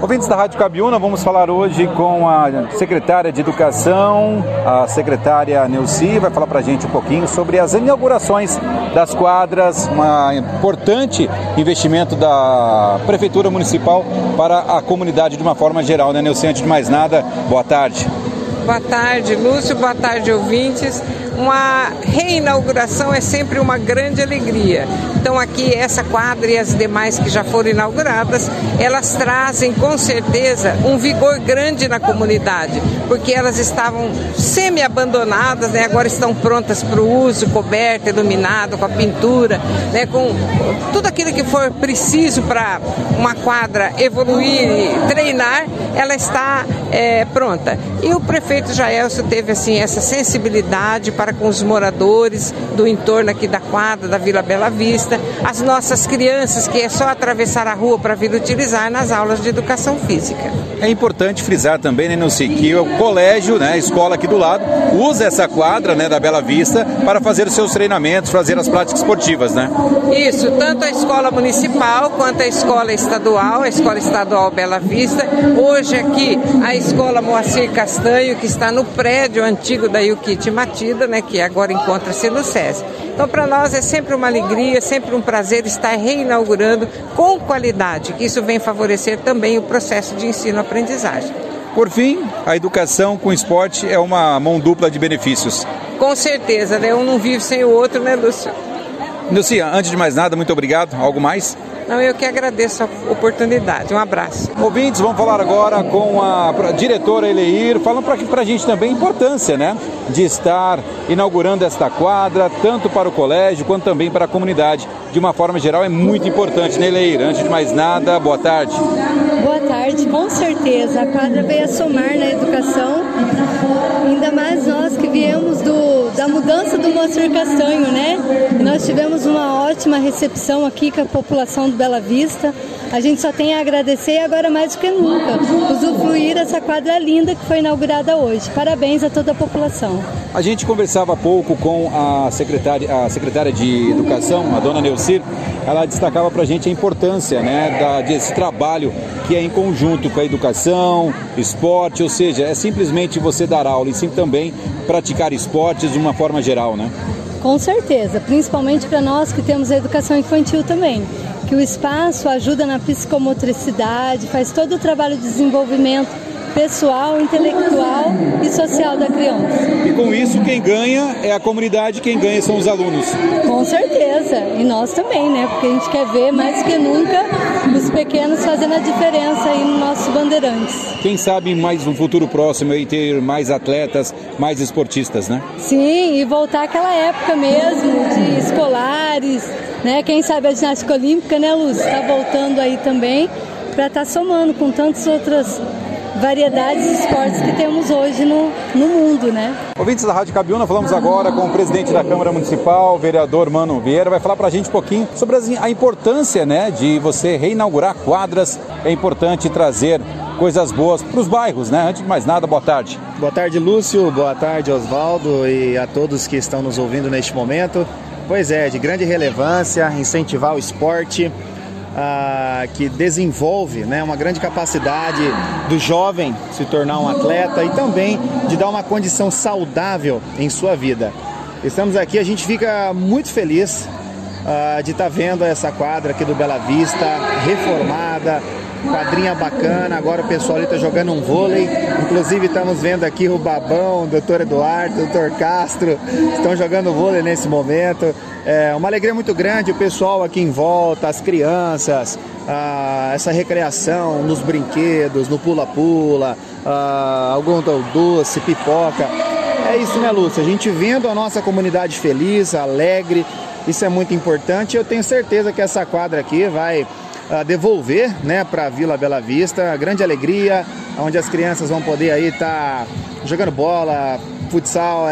Ouvintes da Rádio Cabiúna, vamos falar hoje com a secretária de Educação, a secretária Neuci, vai falar para a gente um pouquinho sobre as inaugurações das quadras, um importante investimento da Prefeitura Municipal para a comunidade de uma forma geral, né, Neuci? Antes de mais nada, boa tarde. Boa tarde, Lúcio, boa tarde, ouvintes. Uma reinauguração é sempre uma grande alegria. Então aqui essa quadra e as demais que já foram inauguradas, elas trazem com certeza um vigor grande na comunidade, porque elas estavam semi-abandonadas, né? Agora estão prontas para o uso, coberta, iluminada, com a pintura, né? Com tudo aquilo que for preciso para uma quadra evoluir e treinar, ela está pronta. E o prefeito Jaelso teve assim essa sensibilidade para com os moradores do entorno aqui da quadra, da Vila Bela Vista, as nossas crianças, que é só atravessar a rua para vir utilizar nas aulas de educação física. É importante frisar também, né, Neuci, que o colégio, né, a escola aqui do lado, usa essa quadra, né, da Bela Vista para fazer os seus treinamentos, fazer as práticas esportivas, né? Isso, tanto a escola municipal quanto a escola estadual Bela Vista. Hoje aqui a escola Moacir Castanho, que está no prédio antigo da Yukit Matida, né, que agora encontra-se no SESI. Então, para nós é sempre uma alegria, sempre um prazer estar reinaugurando com qualidade, que isso vem favorecer também o processo de ensino-aprendizagem. Por fim, a educação com esporte é uma mão dupla de benefícios. Com certeza, né? Um não vive sem o outro, né, Lúcio? Neuci, antes de mais nada, muito obrigado. Algo mais? Não, eu que agradeço a oportunidade. Um abraço. Ouvintes, vamos falar agora com a diretora Eleir, falando para a gente também a importância, né, de estar inaugurando esta quadra, tanto para o colégio quanto também para a comunidade. De uma forma geral, é muito importante, né, Eleir? Antes de mais nada, boa tarde. Boa tarde, com certeza. A quadra veio a somar na educação, ainda mais nós que viemos da mudança do Moacir Castanho, né? Nós tivemos uma ótima recepção aqui com a população do Bela Vista. A gente só tem a agradecer e agora mais do que nunca usufruir essa quadra linda que foi inaugurada hoje. Parabéns a toda a população. A gente conversava há pouco com a secretária de Educação, a dona Neuci. Ela destacava para a gente a importância, né, desse trabalho que é em conjunto com a educação, esporte, ou seja, é simplesmente você dar aula e sim também praticar esportes de uma forma geral, né? Com certeza, principalmente para nós que temos a educação infantil também, que o espaço ajuda na psicomotricidade, faz todo o trabalho de desenvolvimento pessoal, intelectual e social da criança. E com isso, quem ganha é a comunidade, quem ganha são os alunos. Com certeza, e nós também, né? Porque a gente quer ver mais que nunca os pequenos fazendo a diferença aí no nosso Bandeirantes. Quem sabe mais no futuro próximo aí ter mais atletas, mais esportistas, né? Sim, e voltar àquela época mesmo de escolares, né? Quem sabe a ginástica olímpica, né, Lúcia? Está voltando aí também para estar somando com tantas outras variedades de esportes que temos hoje no mundo, né? Ouvintes da Rádio Cabiúna, falamos agora com o presidente da Câmara Municipal, o vereador Mano Vieira, vai falar pra gente um pouquinho sobre a importância, né, de você reinaugurar quadras. É importante trazer coisas boas para os bairros, né? Antes de mais nada, boa tarde. Boa tarde, Lúcio, boa tarde, Osvaldo, e a todos que estão nos ouvindo neste momento. Pois é, de grande relevância, incentivar o esporte, que desenvolve, né, uma grande capacidade do jovem se tornar um atleta e também de dar uma condição saudável em sua vida. Estamos aqui, a gente fica muito feliz de estar vendo essa quadra aqui do Bela Vista reformada, quadrinha bacana. Agora o pessoal ali está jogando um vôlei, inclusive estamos vendo aqui o Babão, o doutor Eduardo, o doutor Castro, estão jogando vôlei nesse momento. É uma alegria muito grande, o pessoal aqui em volta, as crianças, essa recreação nos brinquedos, no pula-pula, algum doce, pipoca. É isso, né, Lúcia? A gente vendo a nossa comunidade feliz, alegre, isso é muito importante. Eu tenho certeza que essa quadra aqui vai devolver, né, para a Vila Bela Vista, grande alegria, onde as crianças vão poder aí estar jogando bola, futsal,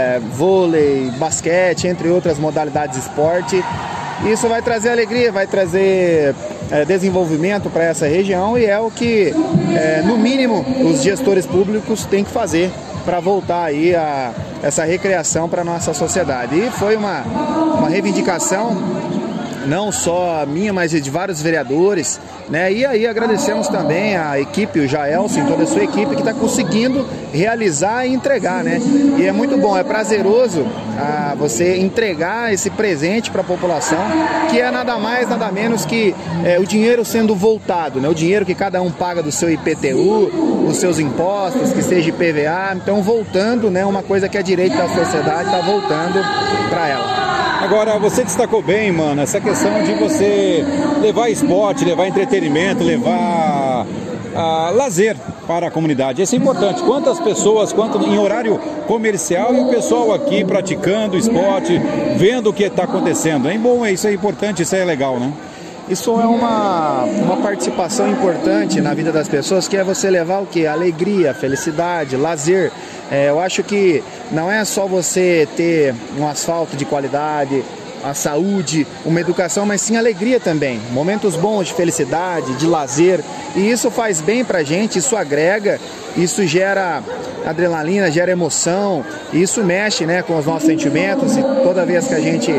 vôlei, basquete, entre outras modalidades de esporte. Isso vai trazer alegria, vai trazer desenvolvimento para essa região e é o que, no mínimo, os gestores públicos têm que fazer para voltar aí a essa recreação para a nossa sociedade. E foi uma reivindicação não só a minha, mas de vários vereadores, né? E aí agradecemos também a equipe, o Jaelson, toda a sua equipe que está conseguindo realizar e entregar, né? E é muito bom, é prazeroso você entregar esse presente para a população, que é nada mais, nada menos que o dinheiro sendo voltado, né? O dinheiro que cada um paga do seu IPTU, os seus impostos, que seja IPVA, então voltando, né? Uma coisa que é direito da sociedade está voltando para ela. Agora, você destacou bem, mano, essa questão de você levar esporte, levar entretenimento, levar lazer para a comunidade. Isso é importante. Quantas pessoas, quanto em horário comercial e o pessoal aqui praticando esporte, vendo o que está acontecendo. É bom, isso é importante, isso é legal, né? Isso é uma participação importante na vida das pessoas, que é você levar o quê? Alegria, felicidade, lazer. Eu acho que não é só você ter um asfalto de qualidade, a saúde, uma educação, mas sim alegria também. Momentos bons de felicidade, de lazer. E isso faz bem pra gente, isso agrega, isso gera adrenalina, gera emoção, e isso mexe, né, com os nossos sentimentos. E toda vez que a gente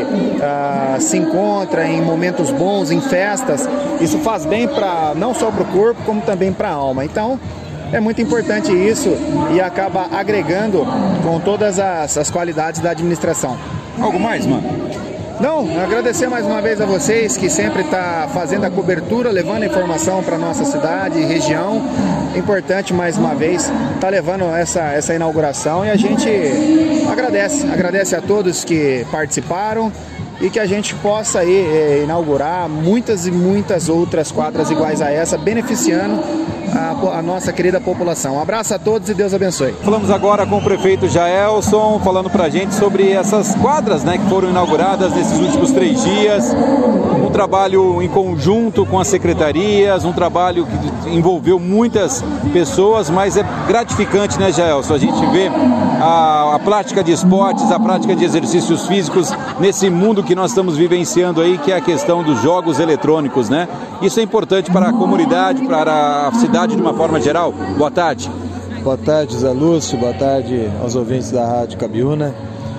se encontra em momentos bons, em festas, isso faz bem não só para o corpo, como também para a alma. Então, é muito importante isso e acaba agregando com todas as qualidades da administração. Algo mais, mano? Não, agradecer mais uma vez a vocês que sempre está fazendo a cobertura, levando a informação para nossa cidade e região. Importante mais uma vez estar levando essa inauguração, e a gente agradece a todos que participaram e que a gente possa aí inaugurar muitas e muitas outras quadras iguais a essa, beneficiando a nossa querida população. Um abraço a todos e Deus abençoe. Falamos agora com o prefeito Jaelson, falando pra gente sobre essas quadras, né, que foram inauguradas nesses últimos 3 dias. Um trabalho em conjunto com as secretarias, um trabalho que envolveu muitas pessoas, mas é gratificante, né, Jaelson? A gente vê a prática de esportes, a prática de exercícios físicos nesse mundo que nós estamos vivenciando aí, que é a questão dos jogos eletrônicos, né? Isso é importante para a comunidade, para a cidade de uma forma geral. Boa tarde. Boa tarde, Zé Lúcio. Boa tarde aos ouvintes da Rádio Cabiúna.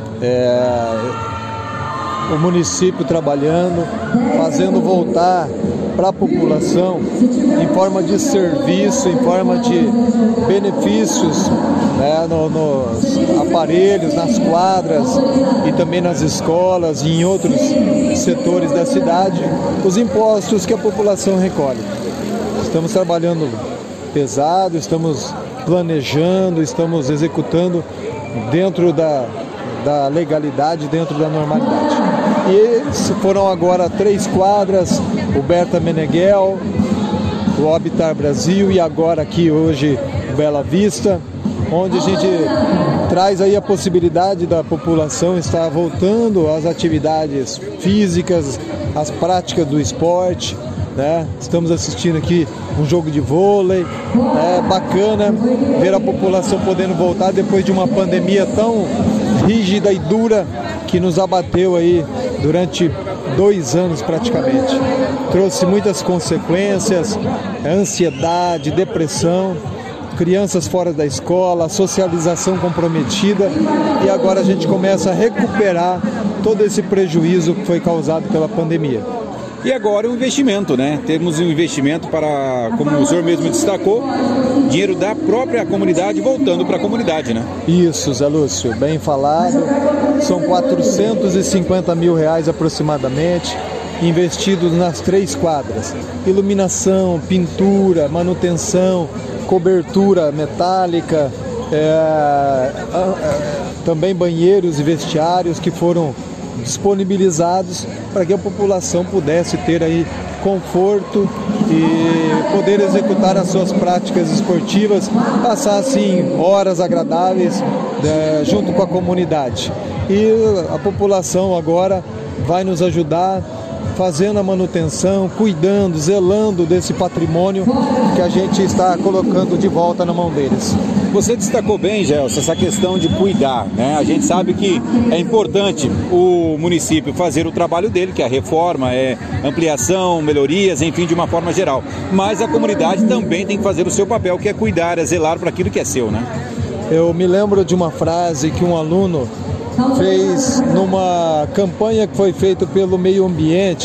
O município trabalhando, fazendo voltar para a população em forma de serviço, em forma de benefícios, né, nos aparelhos, nas quadras e também nas escolas e em outros setores da cidade, os impostos que a população recolhe. Estamos trabalhando pesado, estamos planejando, estamos executando dentro da legalidade, dentro da normalidade. E foram agora 3 quadras, o Berta Meneghel, o Habitat Brasil e agora aqui hoje o Bela Vista, onde a gente traz aí a possibilidade da população estar voltando às atividades físicas, às práticas do esporte, né? Estamos assistindo aqui um jogo de vôlei, é bacana ver a população podendo voltar depois de uma pandemia tão rígida e dura que nos abateu aí durante 2 anos praticamente. Trouxe muitas consequências, ansiedade, depressão, crianças fora da escola, socialização comprometida, e agora a gente começa a recuperar todo esse prejuízo que foi causado pela pandemia. E agora o investimento, né? Temos um investimento para, como o senhor mesmo destacou, dinheiro da própria comunidade voltando para a comunidade, né? Isso, Zé Lúcio, bem falado. São R$450 mil aproximadamente, investidos nas 3 quadras. Iluminação, pintura, manutenção, cobertura metálica, também banheiros e vestiários que foram disponibilizados para que a população pudesse ter aí conforto e poder executar as suas práticas esportivas, passar assim horas agradáveis junto com a comunidade. E a população agora vai nos ajudar fazendo a manutenção, cuidando, zelando desse patrimônio que a gente está colocando de volta na mão deles. Você destacou bem, Gelson, essa questão de cuidar, né? A gente sabe que é importante o município fazer o trabalho dele, que é a reforma, ampliação, melhorias, enfim, de uma forma geral. Mas a comunidade também tem que fazer o seu papel, que é cuidar, é zelar para aquilo que é seu, né? Eu me lembro de uma frase que um aluno fez numa campanha que foi feita pelo meio ambiente,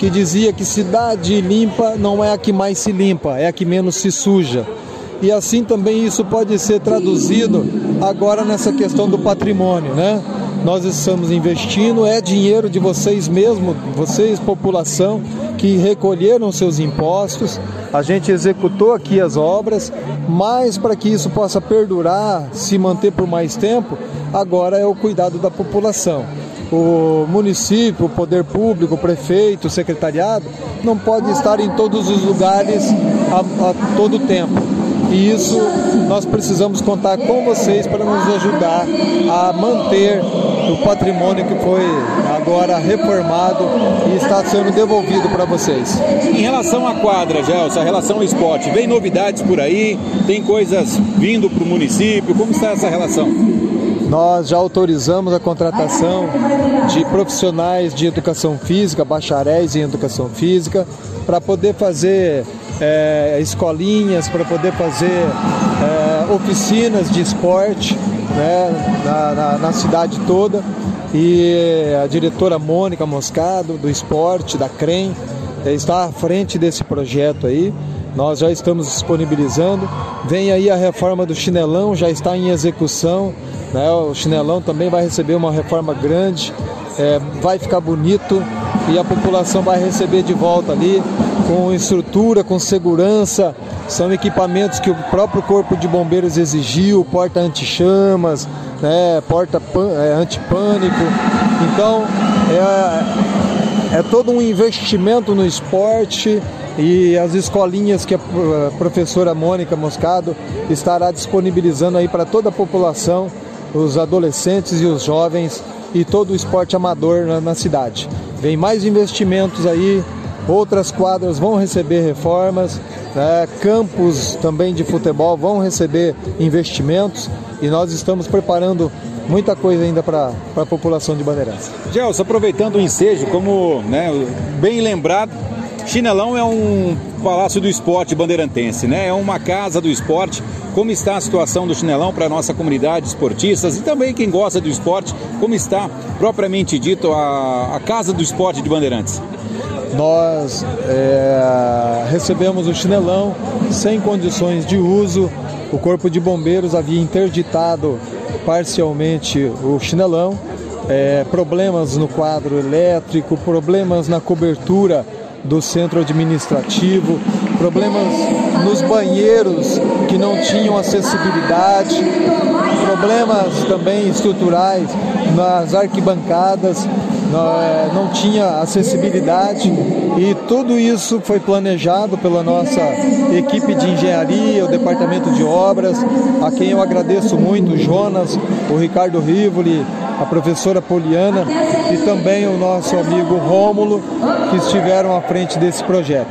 que dizia que cidade limpa não é a que mais se limpa, é a que menos se suja. E assim também isso pode ser traduzido agora nessa questão do patrimônio, né? Nós estamos investindo, é dinheiro de vocês mesmos, vocês, população, que recolheram seus impostos. A gente executou aqui as obras, mas para que isso possa perdurar, se manter por mais tempo, agora é o cuidado da população. O município, o poder público, o prefeito, o secretariado, não pode estar em todos os lugares a todo tempo. E isso nós precisamos contar com vocês para nos ajudar a manter o patrimônio que foi agora reformado e está sendo devolvido para vocês. Em relação à quadra, Gelson, a relação ao esporte, vem novidades por aí? Tem coisas vindo para o município? Como está essa relação? Nós já autorizamos a contratação de profissionais de educação física, bacharéis em educação física, para poder fazer escolinhas, para poder fazer oficinas de esporte, né, na cidade toda. E a diretora Mônica Moscado, do esporte, da CREM, está à frente desse projeto aí. Nós já estamos disponibilizando. Vem aí a reforma do Chinelão, já está em execução, né? O Chinelão também vai receber uma reforma grande, vai ficar bonito e a população vai receber de volta ali com estrutura, com segurança. São equipamentos que o próprio Corpo de Bombeiros exigiu, porta anti-chamas, né? Porta anti-pânico. Então é todo um investimento no esporte. E as escolinhas que a professora Mônica Moscado estará disponibilizando aí para toda a população, os adolescentes e os jovens e todo o esporte amador na cidade. Vem mais investimentos aí, outras quadras vão receber reformas, né? Campos também de futebol vão receber investimentos e nós estamos preparando muita coisa ainda para a população de Bandeirantes. Gelson, aproveitando o ensejo, como bem lembrado, Chinelão é um palácio do esporte bandeirantense, né? É uma casa do esporte. Como está a situação do Chinelão para a nossa comunidade, esportistas e também quem gosta do esporte? Como está, propriamente dito, a casa do esporte de Bandeirantes? Nós recebemos o Chinelão sem condições de uso. O Corpo de Bombeiros havia interditado parcialmente o Chinelão. Problemas no quadro elétrico, problemas na cobertura do centro administrativo, problemas nos banheiros que não tinham acessibilidade, problemas também estruturais nas arquibancadas, não tinha acessibilidade e tudo isso foi planejado pela nossa equipe de engenharia, o departamento de obras, a quem eu agradeço muito, o Jonas, o Ricardo Rivoli, a professora Poliana e também o nosso amigo Rômulo, que estiveram à frente desse projeto.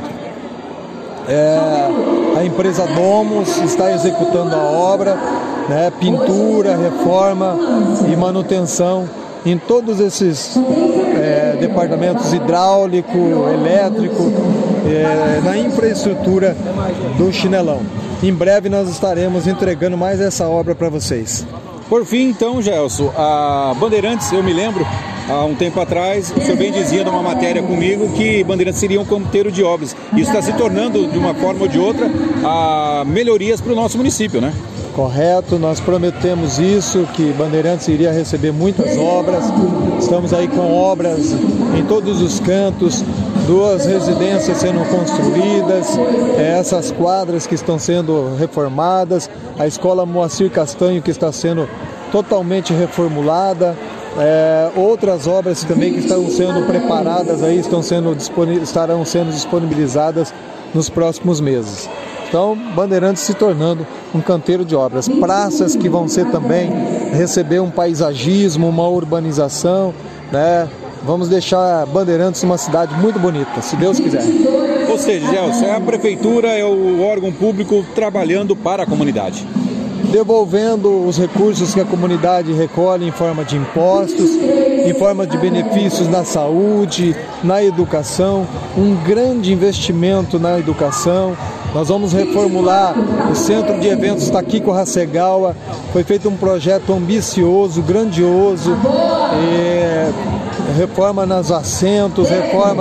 A empresa Domus está executando a obra, né, pintura, reforma e manutenção em todos esses departamentos hidráulico, elétrico, na infraestrutura do Chinelão. Em breve nós estaremos entregando mais essa obra para vocês. Por fim, então, Gelson, a Bandeirantes, eu me lembro, há um tempo atrás, o senhor bem dizia numa matéria comigo que Bandeirantes seria um canteiro de obras. Isso está se tornando, de uma forma ou de outra, melhorias para o nosso município, né? Correto, nós prometemos isso, que Bandeirantes iria receber muitas obras. Estamos aí com obras em todos os cantos, 2 residências sendo construídas, essas quadras que estão sendo reformadas, a escola Moacir Castanho que está sendo totalmente reformulada, outras obras também que estão sendo preparadas aí, estarão sendo disponibilizadas nos próximos meses. Então, Bandeirantes se tornando um canteiro de obras. Praças que vão ser também, receber um paisagismo, uma urbanização, né? Vamos deixar Bandeirantes uma cidade muito bonita, se Deus quiser. Ou seja, Gelson, a prefeitura é o órgão público trabalhando para a comunidade. Devolvendo os recursos que a comunidade recolhe em forma de impostos, em forma de benefícios na saúde, na educação, um grande investimento na educação. Nós vamos reformular o centro de eventos Takiko Hasegawa. Foi feito um projeto ambicioso, grandioso, reforma nos assentos, reforma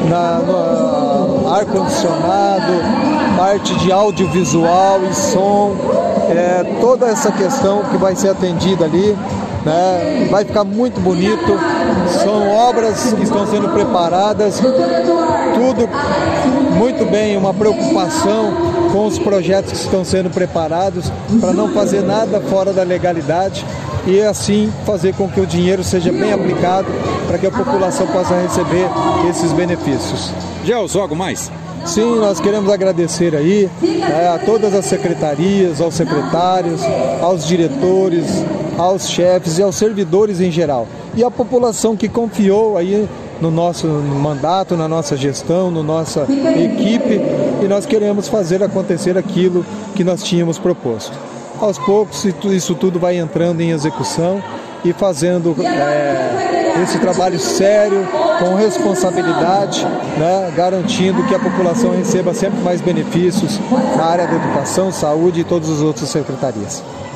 no ar-condicionado, parte de audiovisual e som, toda essa questão que vai ser atendida ali, né? Vai ficar muito bonito, são obras que estão sendo preparadas, tudo muito bem, uma preocupação com os projetos que estão sendo preparados para não fazer nada fora da legalidade e assim fazer com que o dinheiro seja bem aplicado para que a população possa receber esses benefícios. Gelson, algo mais? Sim, nós queremos agradecer aí a todas as secretarias, aos secretários, aos diretores, aos chefes e aos servidores em geral. E a população que confiou aí no nosso mandato, na nossa gestão, na nossa equipe, e nós queremos fazer acontecer aquilo que nós tínhamos proposto. Aos poucos, isso tudo vai entrando em execução e fazendo esse trabalho sério, com responsabilidade, né, garantindo que a população receba sempre mais benefícios na área da educação, saúde e todas as outras secretarias.